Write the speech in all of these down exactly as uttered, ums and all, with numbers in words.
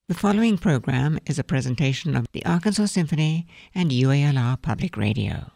The following program is a presentation of the Arkansas Symphony and U A L R Public Radio.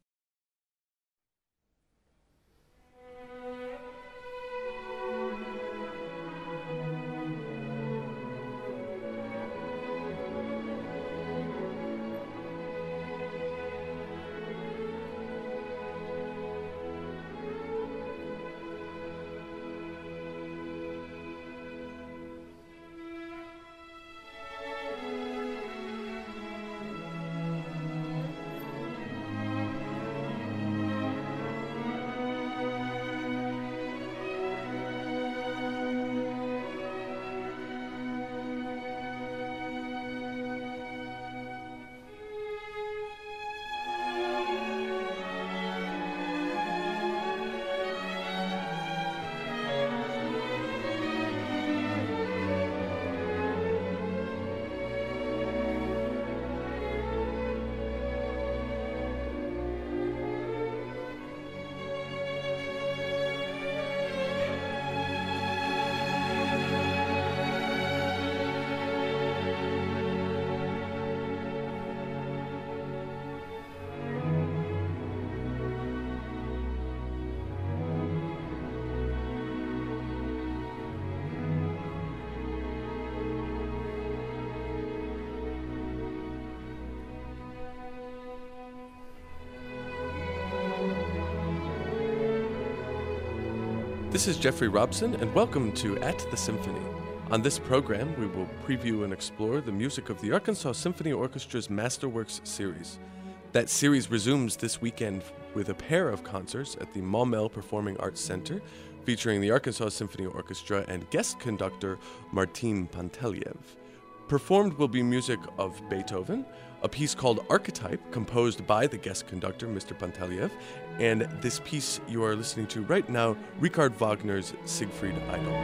This is Jeffrey Robson, and welcome to At the Symphony. On this program, we will preview and explore the music of the Arkansas Symphony Orchestra's Masterworks series. That series resumes this weekend with a pair of concerts at the Maumelle Performing Arts Center, featuring the Arkansas Symphony Orchestra and guest conductor Martin Panteliev. Performed will be music of Beethoven, a piece called Archetype, composed by the guest conductor, Mister Panteliev, and this piece you are listening to right now, Richard Wagner's Siegfried Idyll.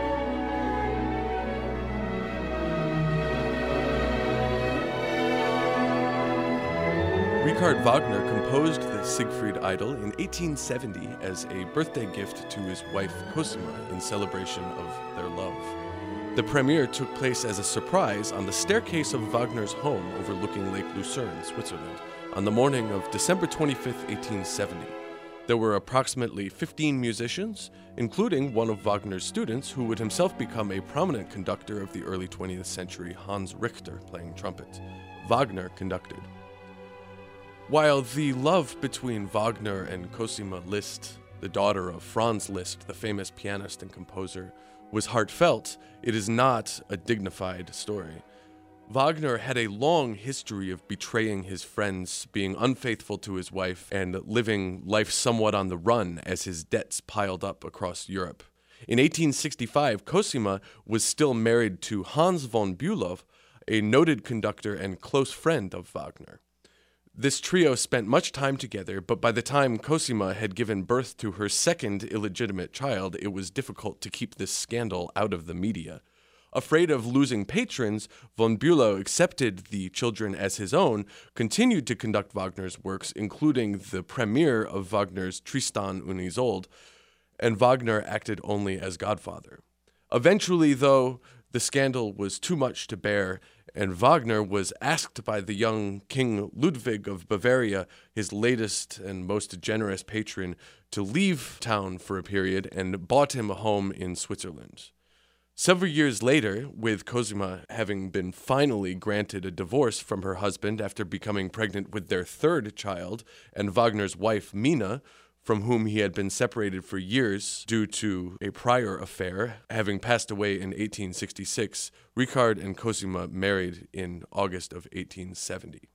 Richard Wagner composed the Siegfried Idyll in eighteen seventy as a birthday gift to his wife Cosima in celebration of their love. The premiere took place as a surprise on the staircase of Wagner's home overlooking Lake Lucerne, Switzerland, on the morning of December twenty-fifth, eighteen seventy. There were approximately fifteen musicians, including one of Wagner's students who would himself become a prominent conductor of the early twentieth century, Hans Richter, playing trumpet. Wagner conducted. While the love between Wagner and Cosima Liszt, the daughter of Franz Liszt, the famous pianist and composer, was heartfelt, it is not a dignified story. Wagner had a long history of betraying his friends, being unfaithful to his wife, and living life somewhat on the run as his debts piled up across Europe. In eighteen sixty-five, Cosima was still married to Hans von Bülow, a noted conductor and close friend of Wagner. This trio spent much time together, but by the time Cosima had given birth to her second illegitimate child, it was difficult to keep this scandal out of the media. Afraid of losing patrons, von Bülow accepted the children as his own, continued to conduct Wagner's works, including the premiere of Wagner's Tristan und Isolde, and Wagner acted only as godfather. Eventually, though, the scandal was too much to bear, and Wagner was asked by the young King Ludwig of Bavaria, his latest and most generous patron, to leave town for a period and bought him a home in Switzerland. Several years later, with Cosima having been finally granted a divorce from her husband after becoming pregnant with their third child, and Wagner's wife Mina, from whom he had been separated for years due to a prior affair, having passed away in eighteen sixty-six, Richard and Cosima married in August of eighteen seventy.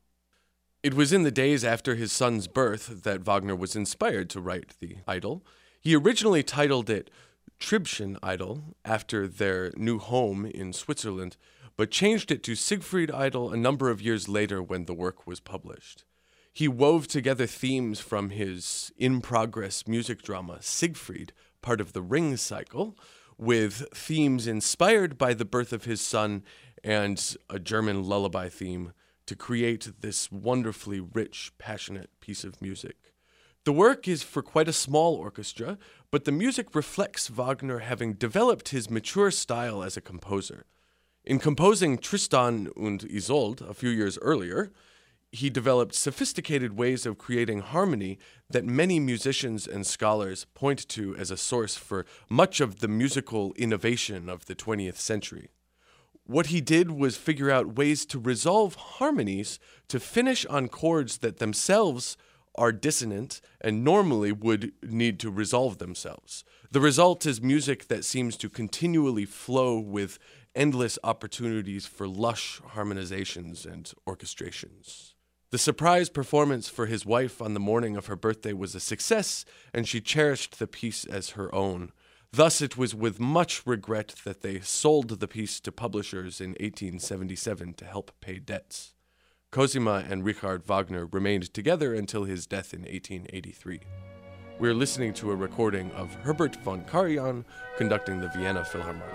It was in the days after his son's birth that Wagner was inspired to write the idyll. He originally titled it Tribschen Idyll, after their new home in Switzerland, but changed it to Siegfried Idyll a number of years later when the work was published. He wove together themes from his in-progress music drama Siegfried, part of the Ring cycle, with themes inspired by the birth of his son and a German lullaby theme to create this wonderfully rich, passionate piece of music. The work is for quite a small orchestra, but the music reflects Wagner having developed his mature style as a composer. In composing Tristan und Isolde a few years earlier, he developed sophisticated ways of creating harmony that many musicians and scholars point to as a source for much of the musical innovation of the twentieth century. What he did was figure out ways to resolve harmonies to finish on chords that themselves are dissonant and normally would need to resolve themselves. The result is music that seems to continually flow with endless opportunities for lush harmonizations and orchestrations. The surprise performance for his wife on the morning of her birthday was a success, and she cherished the piece as her own. Thus, it was with much regret that they sold the piece to publishers in eighteen seventy-seven to help pay debts. Cosima and Richard Wagner remained together until his death in eighteen eighty-three. We're listening to a recording of Herbert von Karajan conducting the Vienna Philharmonic.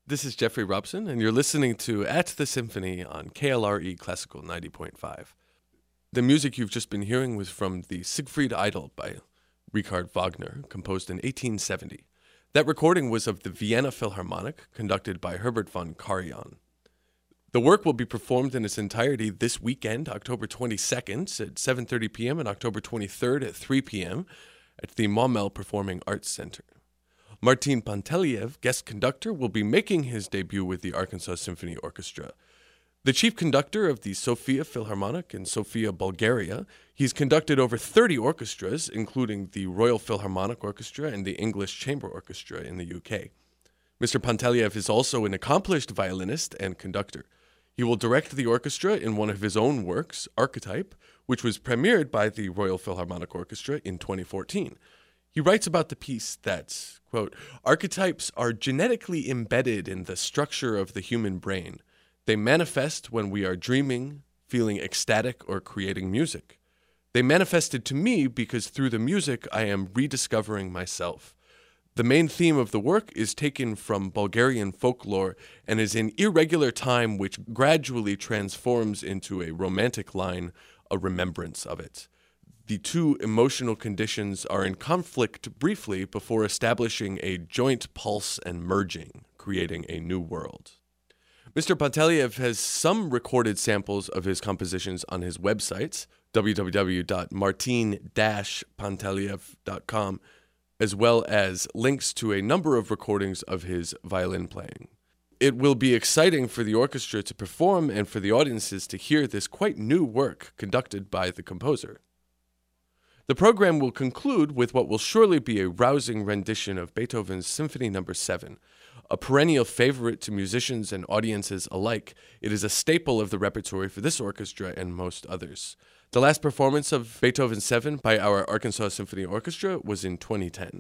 This is Jeffrey Robson, and you're listening to At the Symphony on K L R E Classical ninety point five. The music you've just been hearing was from the Siegfried Idyll by Richard Wagner, composed in eighteen seventy. That recording was of the Vienna Philharmonic, conducted by Herbert von Karajan. The work will be performed in its entirety this weekend, October twenty-second at seven thirty p.m. and October twenty-third at three p.m. at the Maumelle Performing Arts Center. Martin Panteliev, guest conductor, will be making his debut with the Arkansas Symphony Orchestra. The chief conductor of the Sofia Philharmonic in Sofia, Bulgaria, he's conducted over thirty orchestras, including the Royal Philharmonic Orchestra and the English Chamber Orchestra in the U K. Mister Panteliev is also an accomplished violinist and conductor. He will direct the orchestra in one of his own works, Archetype, which was premiered by the Royal Philharmonic Orchestra in twenty fourteen. He writes about the piece that, quote, "Archetypes are genetically embedded in the structure of the human brain. They manifest when we are dreaming, feeling ecstatic, or creating music. They manifested to me because through the music I am rediscovering myself. The main theme of the work is taken from Bulgarian folklore and is an irregular time which gradually transforms into a romantic line, a remembrance of it. The two emotional conditions are in conflict briefly before establishing a joint pulse and merging, creating a new world." Mister Panteliev has some recorded samples of his compositions on his websites, w w w dot martin dash panteliev dot com, as well as links to a number of recordings of his violin playing. It will be exciting for the orchestra to perform and for the audiences to hear this quite new work conducted by the composer. The program will conclude with what will surely be a rousing rendition of Beethoven's Symphony Number seven. A perennial favorite to musicians and audiences alike, it is a staple of the repertory for this orchestra and most others. The last performance of Beethoven seven by our Arkansas Symphony Orchestra was in twenty ten.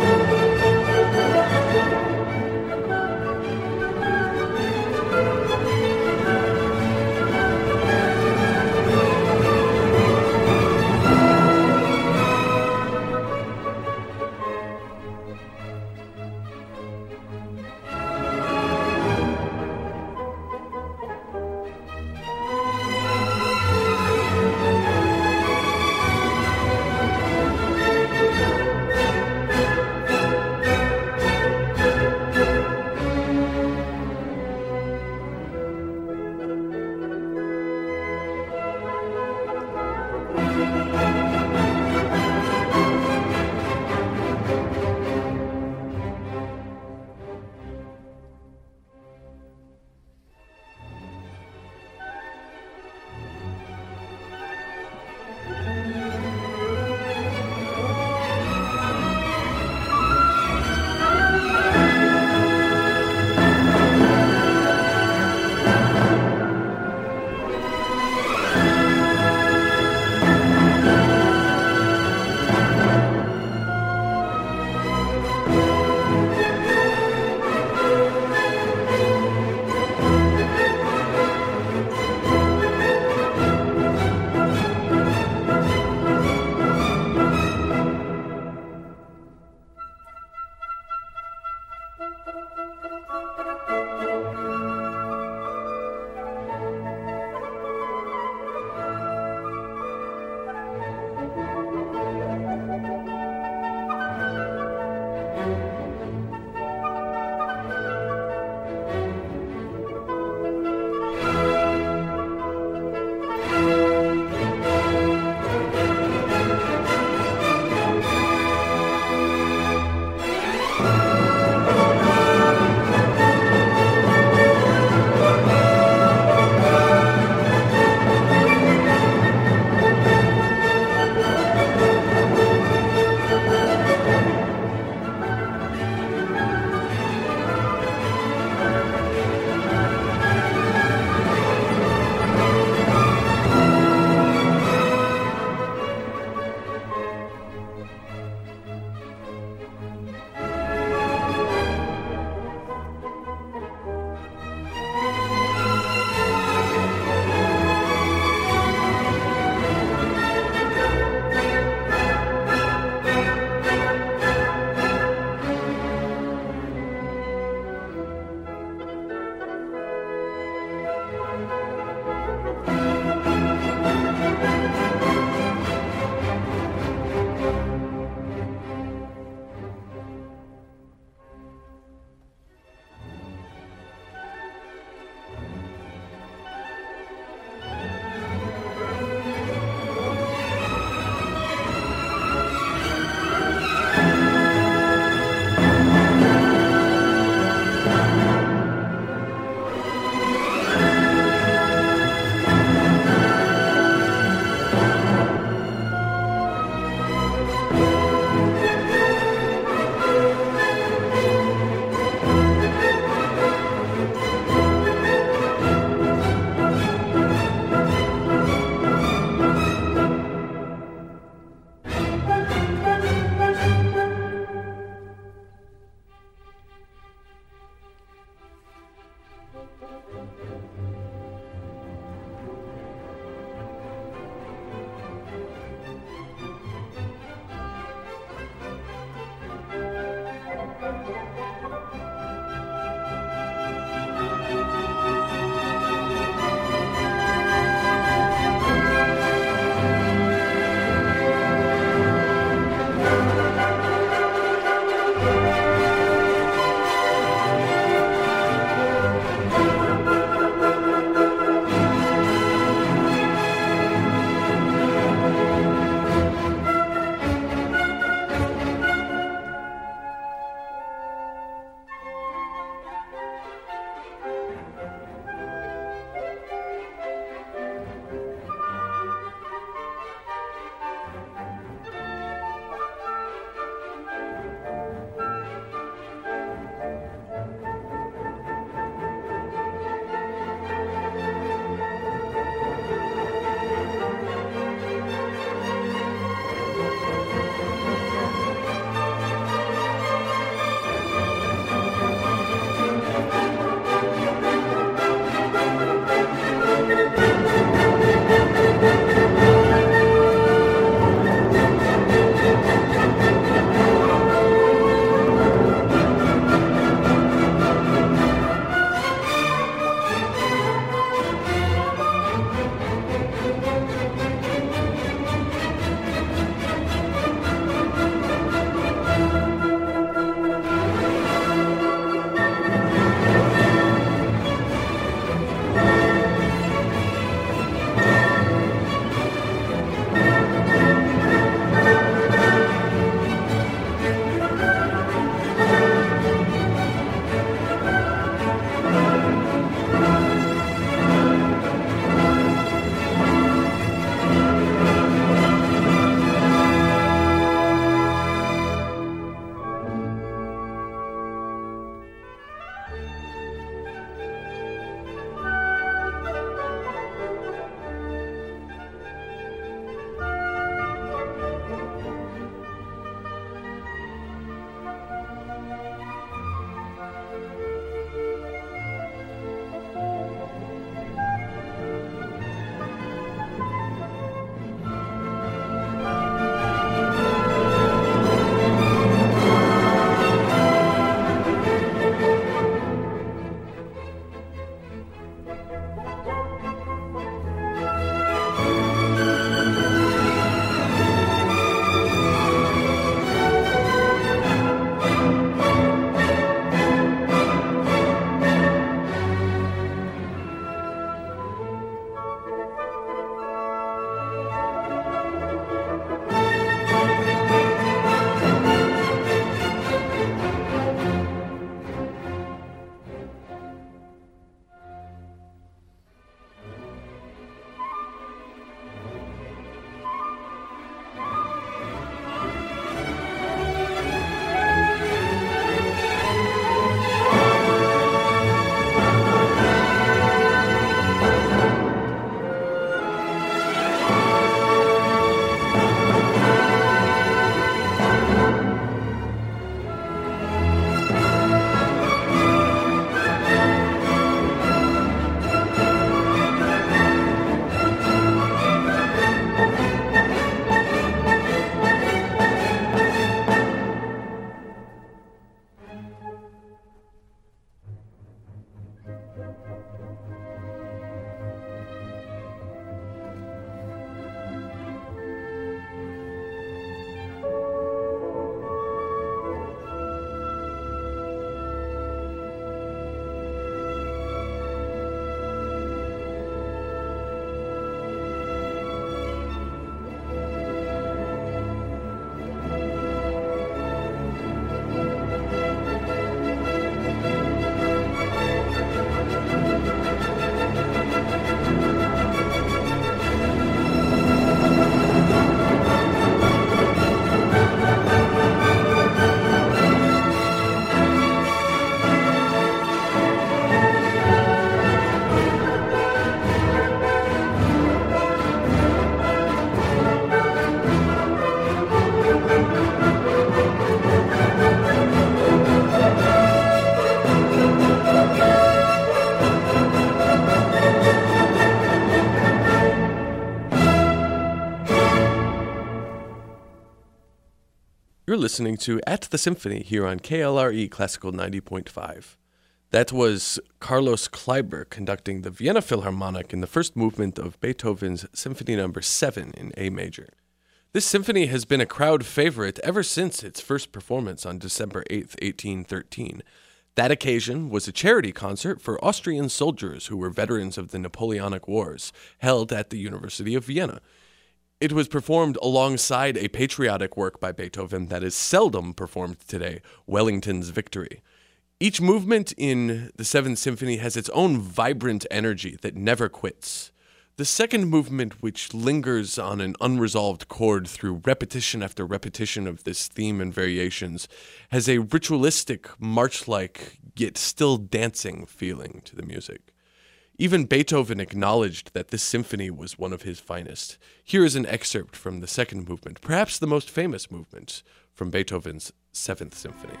You're listening to At the Symphony here on K L R E Classical ninety point five. That was Carlos Kleiber conducting the Vienna Philharmonic in the first movement of Beethoven's Symphony Number seven in A major. This symphony has been a crowd favorite ever since its first performance on December eighth, eighteen thirteen. That occasion was a charity concert for Austrian soldiers who were veterans of the Napoleonic Wars, held at the University of Vienna. It was performed alongside a patriotic work by Beethoven that is seldom performed today, Wellington's Victory. Each movement in the Seventh Symphony has its own vibrant energy that never quits. The second movement, which lingers on an unresolved chord through repetition after repetition of this theme and variations, has a ritualistic, march-like, yet still dancing feeling to the music. Even Beethoven acknowledged that this symphony was one of his finest. Here is an excerpt from the second movement, perhaps the most famous movement from Beethoven's Seventh Symphony.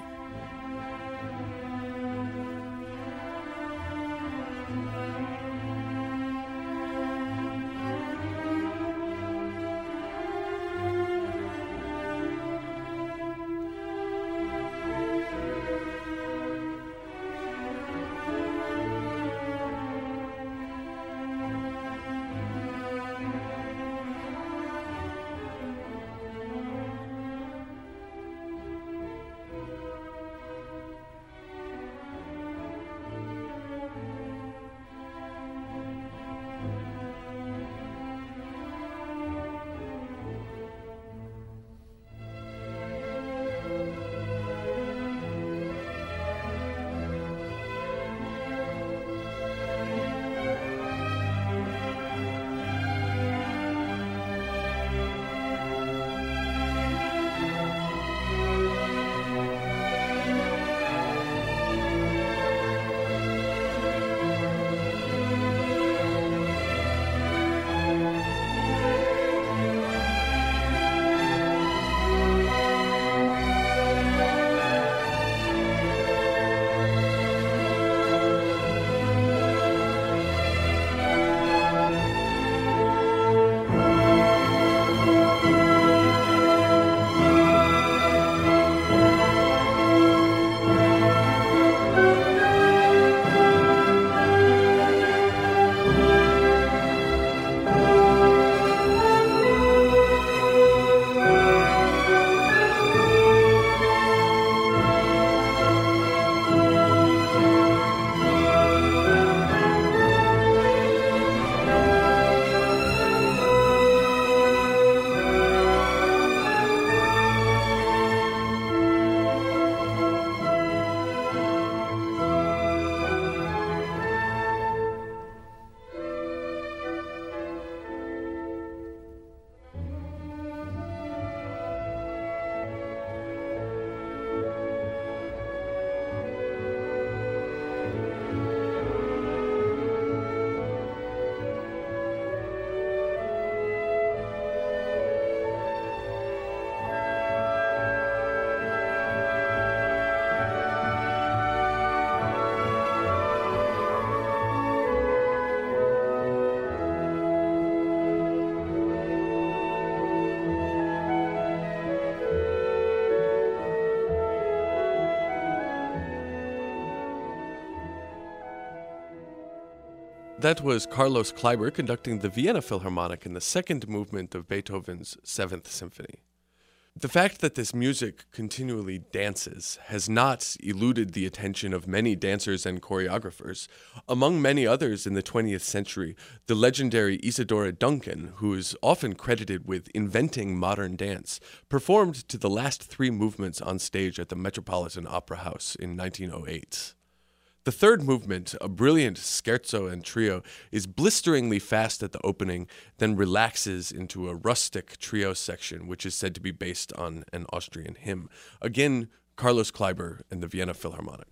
That was Carlos Kleiber conducting the Vienna Philharmonic in the second movement of Beethoven's Seventh Symphony. The fact that this music continually dances has not eluded the attention of many dancers and choreographers. Among many others in the twentieth century, the legendary Isadora Duncan, who is often credited with inventing modern dance, performed to the last three movements on stage at the Metropolitan Opera House in nineteen oh eight. The third movement, a brilliant scherzo and trio, is blisteringly fast at the opening, then relaxes into a rustic trio section, which is said to be based on an Austrian hymn. Again, Carlos Kleiber and the Vienna Philharmonic.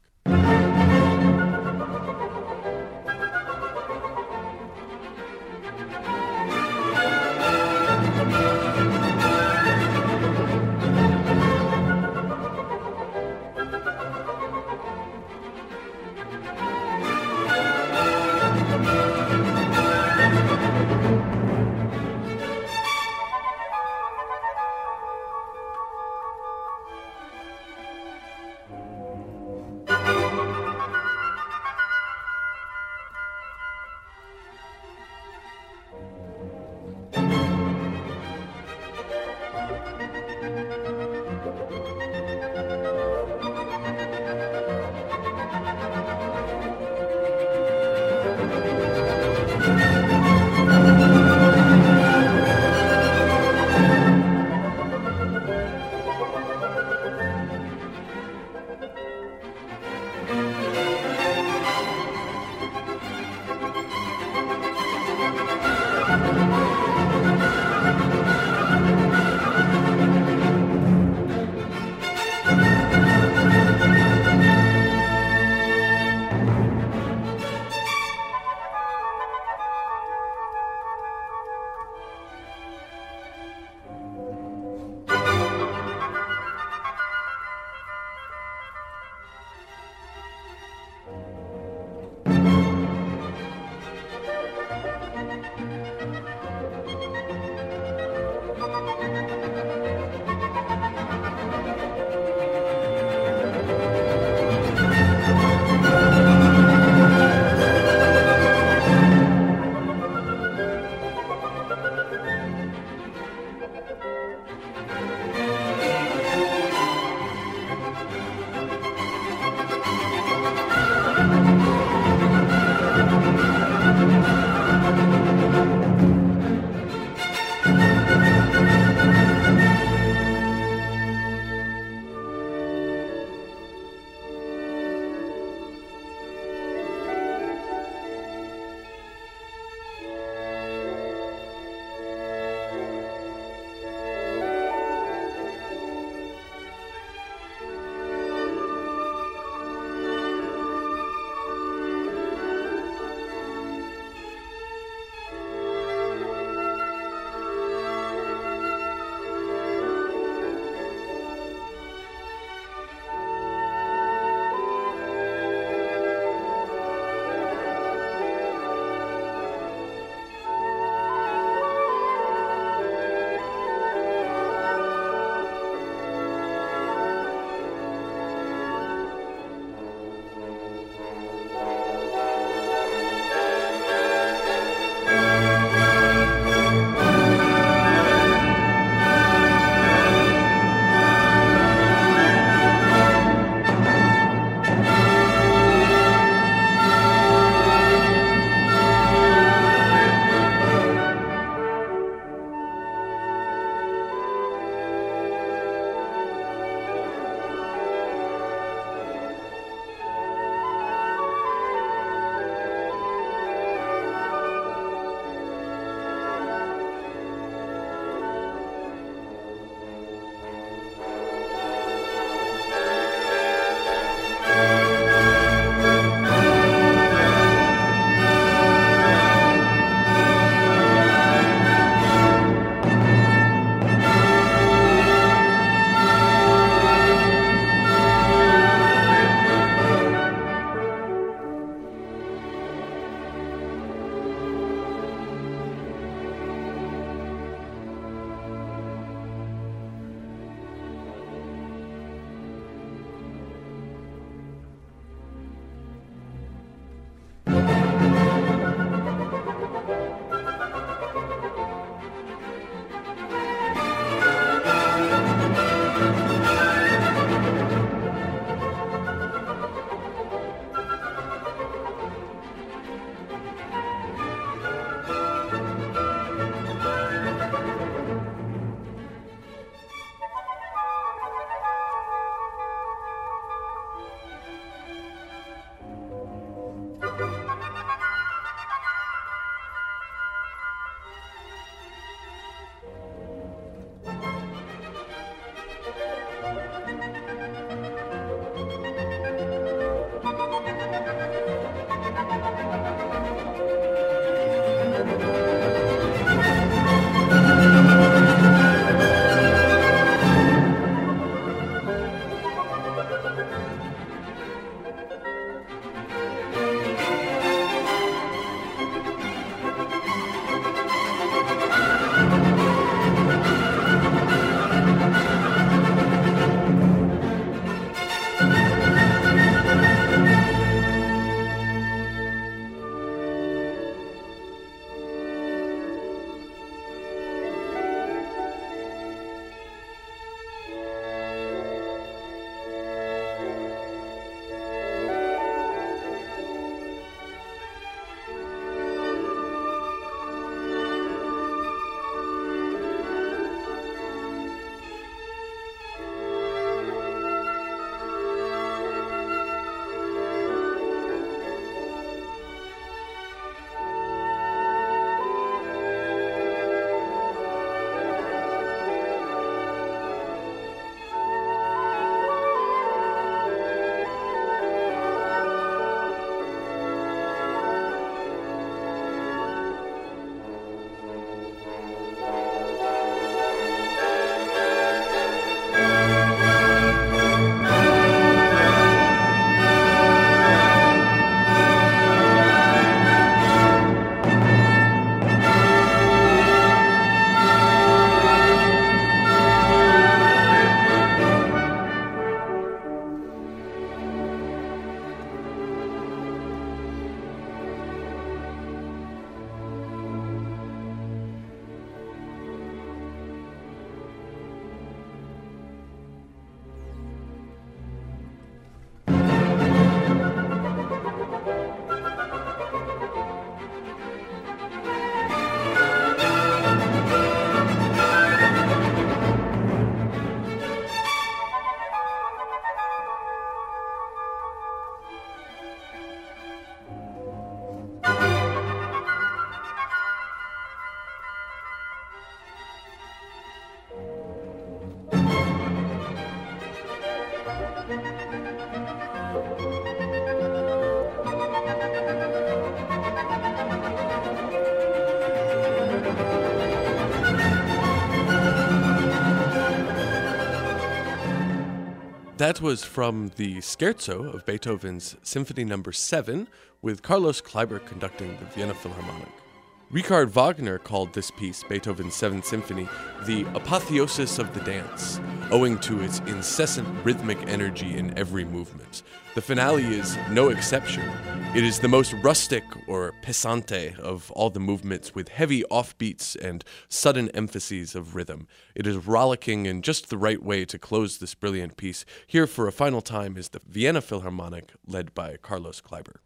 That was from the Scherzo of Beethoven's Symphony Number seven, with Carlos Kleiber conducting the Vienna Philharmonic. Richard Wagner called this piece, Beethoven's Seventh Symphony, the apotheosis of the dance, owing to its incessant rhythmic energy in every movement. The finale is no exception. It is the most rustic or pesante of all the movements, with heavy offbeats and sudden emphases of rhythm. It is rollicking in just the right way to close this brilliant piece. Here for a final time is the Vienna Philharmonic, led by Carlos Kleiber.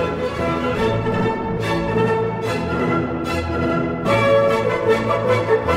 Thank you.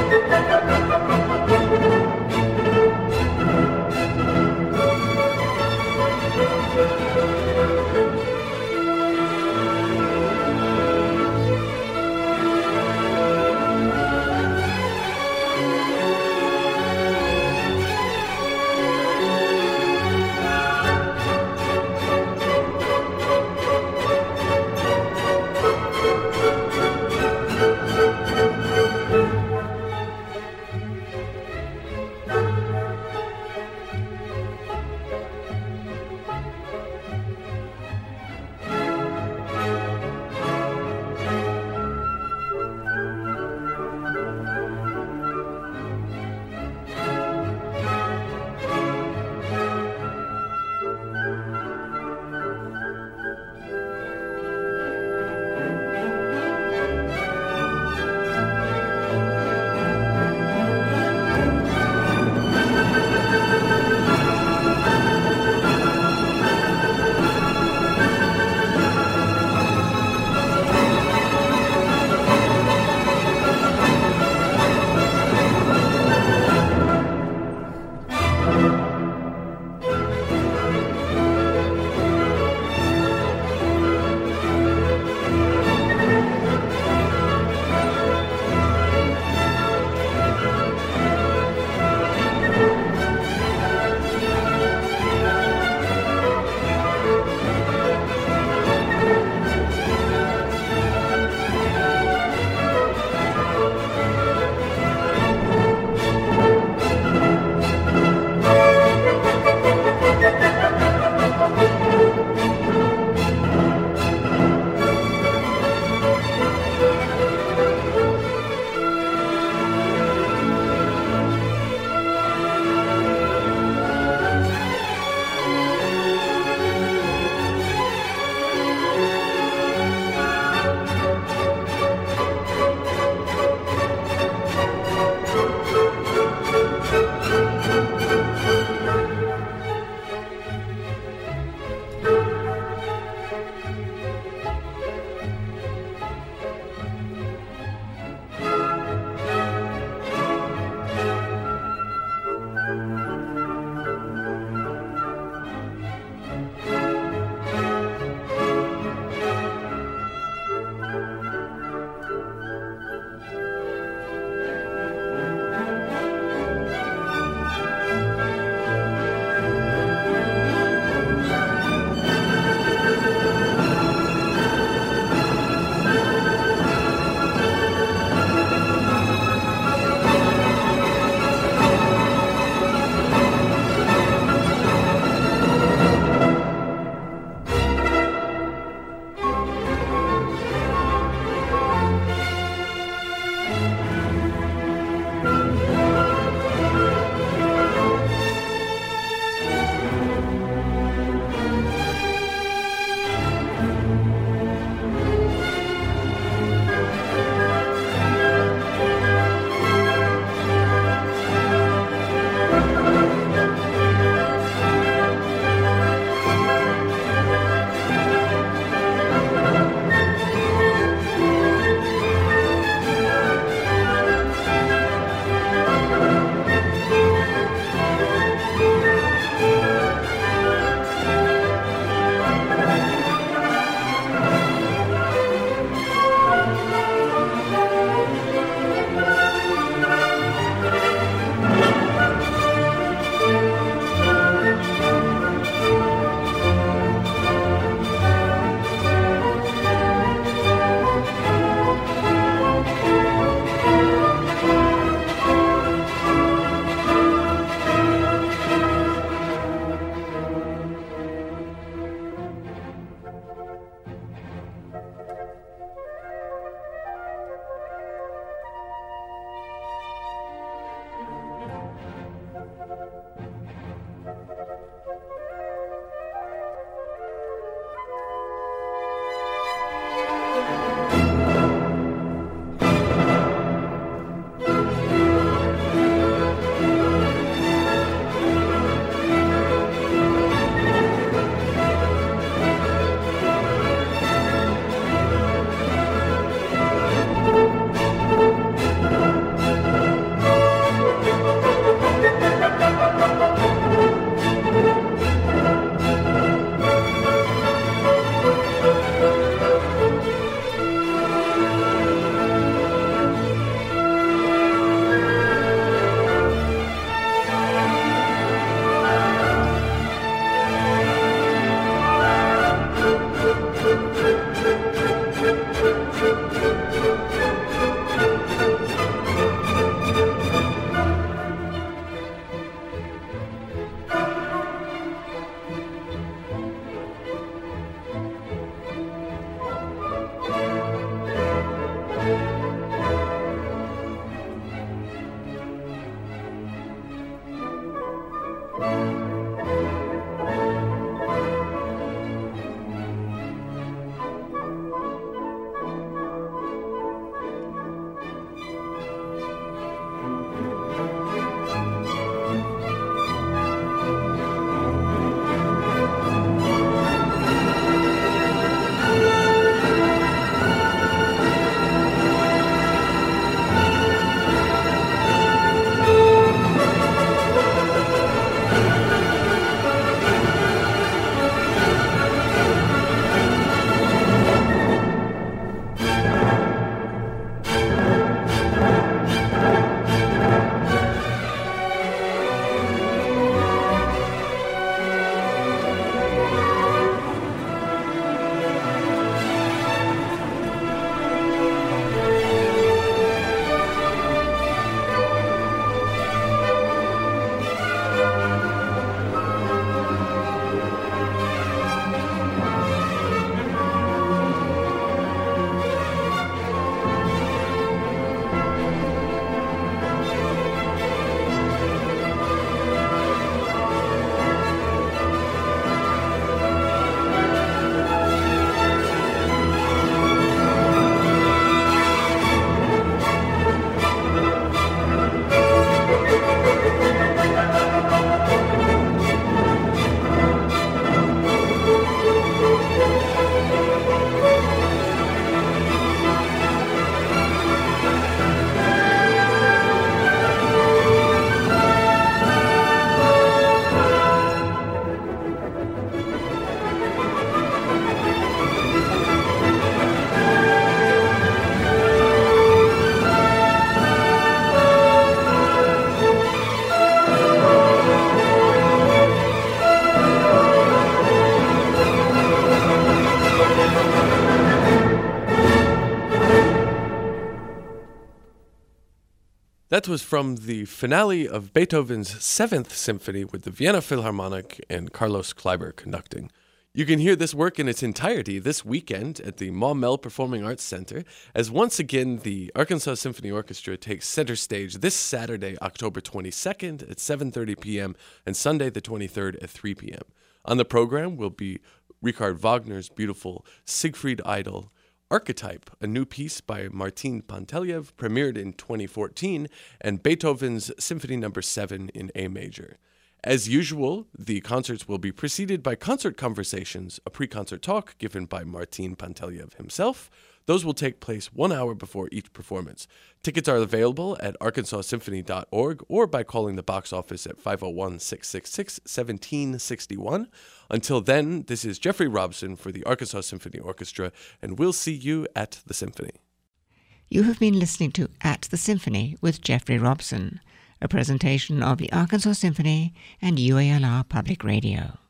That was from the finale of Beethoven's Seventh Symphony with the Vienna Philharmonic and Carlos Kleiber conducting. You can hear this work in its entirety this weekend at the Maumelle Performing Arts Center, as once again the Arkansas Symphony Orchestra takes center stage this Saturday, October twenty-second at seven thirty p.m. and Sunday the twenty-third at three p.m. On the program will be Richard Wagner's beautiful Siegfried Idyll, Archetype, a new piece by Martin Panteliev, premiered in twenty fourteen, and Beethoven's Symphony Number seven in A major. As usual, the concerts will be preceded by concert conversations, a pre-concert talk given by Martin Panteliev himself. Those will take place one hour before each performance. Tickets are available at arkansas symphony dot org or by calling the box office at five oh one, six six six, one seven six one. Until then, this is Jeffrey Robson for the Arkansas Symphony Orchestra, and we'll see you at the Symphony. You have been listening to At the Symphony with Jeffrey Robson, a presentation of the Arkansas Symphony and U A L R Public Radio.